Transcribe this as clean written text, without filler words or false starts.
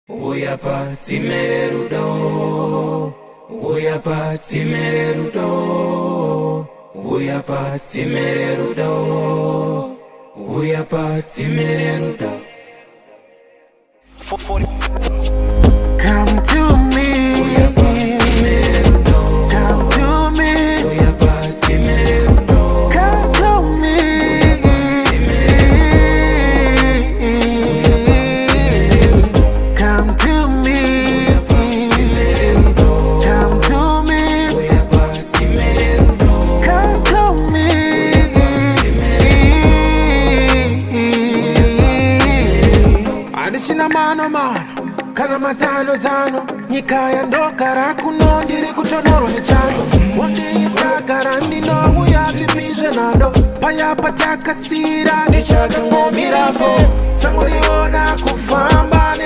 Uyapa timere rudo, uyapa timere rudo, uyapa timere rudo, uyapa timere rudo. Come to me, come to me, come to me, come to me, come to me, come to me. Adishina mano kana mazano zano nyikaya ndokara kuno ndiri kutonoro nechando wondiyitagara ndino uyatipizve nando paya patakasira ndichakangomirapo samuriona kufamba